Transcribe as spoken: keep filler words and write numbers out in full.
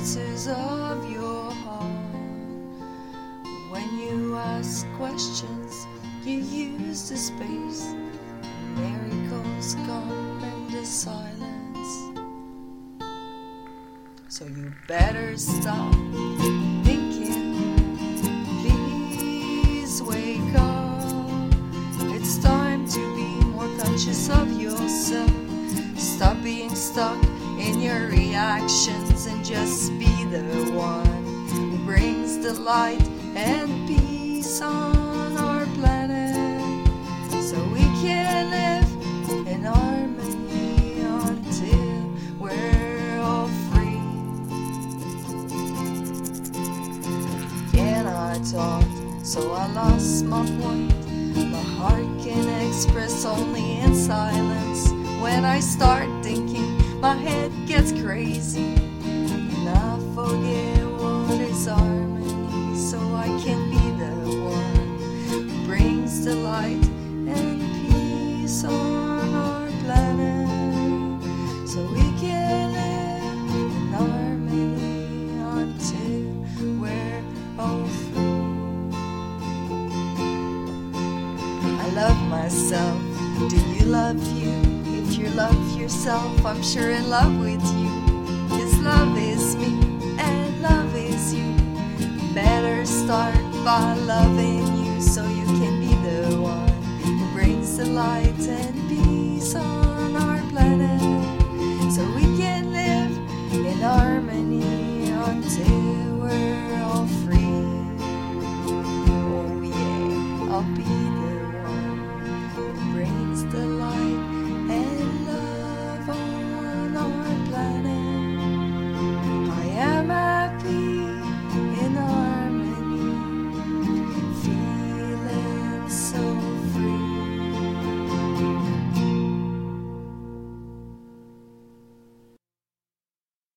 answers of your heart. When you ask questions, you use the space. Miracles come into silence. So you better stop thinking. Please wake up. It's time to be more conscious of yourself. Stop being stuck in your reactions and just be the one who brings the light and peace on our planet, so we can live in harmony until we're all free. And I talked, so I lost my point. My heart can express only in silence. When I start thinking, my head gets crazy, and I forget what is harmony, so I can be the one who brings the light and peace on our planet, so we can live in harmony until we're all free. I love myself. Do you love you? If you love yourself, I'm sure in love with you. Cause love is me and love is you. Better start by loving you, so you can be the one who brings the light and peace on our planet, so we can live in harmony until we're all free. Oh yeah, I'll be